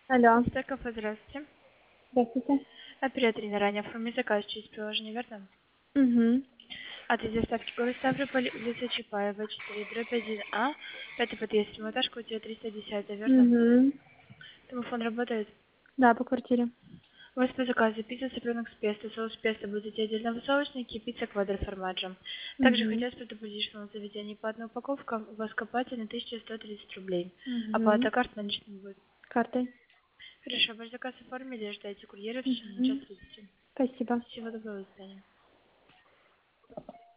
Алло, Стеков, здравствуйте. здравствуйте. Оператор на ранее оформить заказ через приложение, верно? Угу. Адрес доставки город Ставрополь, улица Чапаева, 4/1А, пятый подъезд, этажка, у тебя 310, верно? Угу. Телефон работает. Да, по квартире. У вас по заказу пицца цыпленок с песто, соус песто будете отдельно в соусники, пицца квадро формаджо. Также Угу. хотелось предупредить, что на заведении по одной упаковке у вас копатель на 1130 рублей. Угу. Оплата карт наличными будет. Картой. Хорошо, ваш заказ оформили, ждайте курьера в течение Угу. часа 30. Спасибо. Всего доброго, до свидания.